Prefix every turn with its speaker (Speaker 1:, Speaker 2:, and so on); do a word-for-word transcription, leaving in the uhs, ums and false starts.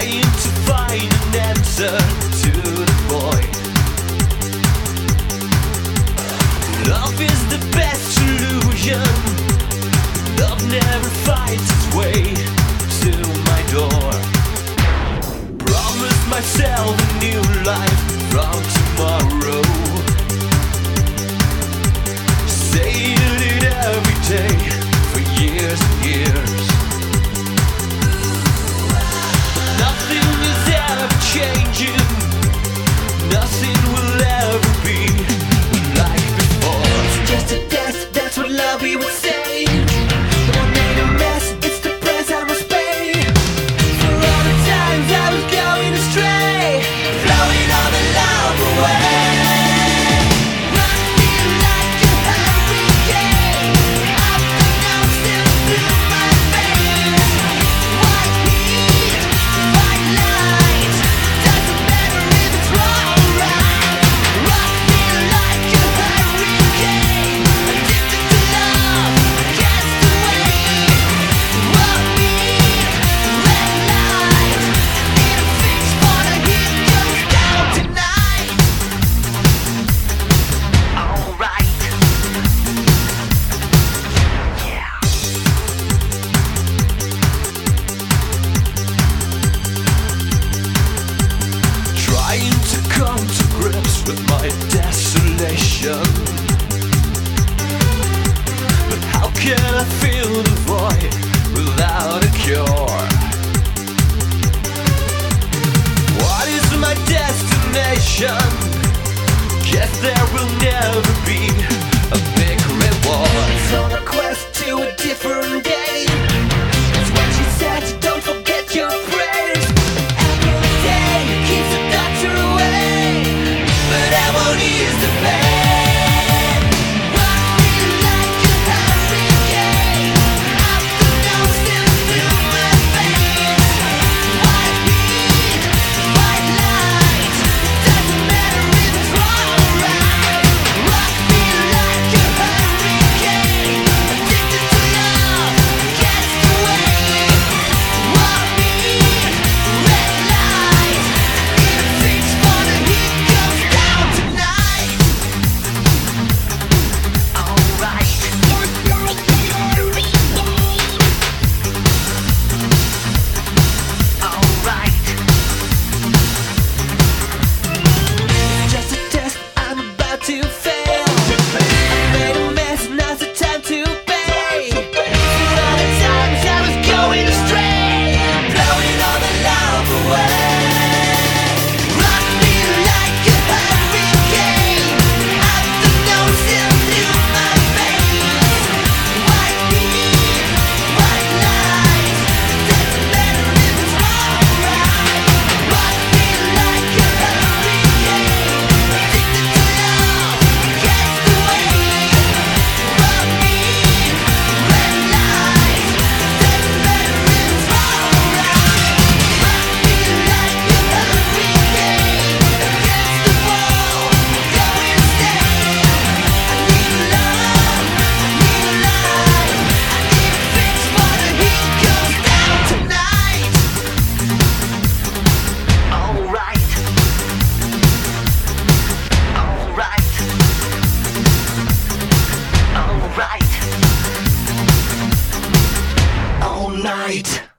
Speaker 1: trying to find an answer to the void. Love is the best solution. Love never finds its way to my door. Promise myself a new life from tomorrow. Saying it every day for years and years. But nothing is ever changing. Nothing will ever be like before. It's just a test, that's what love we would say. But I made a mess, it's the price I must pay. For all the times I was going astray, throwing all the love away. With my desolation, but how can I fill the void without a cure? What is my destination? Guess there will never be a big reward. It's on a quest to a different day. That's what she said, don't forget your prayers. Every day keeps the doctor away, but I won't ease the pain. Rock me like a hurricane. Afternoon still through my veins. White heat, white light, doesn't matter if it's wrong or right. Rock me like a hurricane. Addicted to love, gets away. Rock me, red light, in a fix for the heat comes down tonight. Alright. Alright. It's just a test, I'm about to fail. I made a mess, now's the time to pay. For all the times I was going astray, blowing all the love away. Rock me like a hurricane. Afternoon still through my veins. White heat, white light, doesn't matter if it's wrong or right. Rock me like a hurricane. Addicted to love, gets away. Rock me, red light, doesn't matter if it's wrong or right. Rock me like a hurricane. Against the wall, going insane. I need love, I need a light, I need a fix for the heat comes down tonight. Alright. Alright. Alright. All night.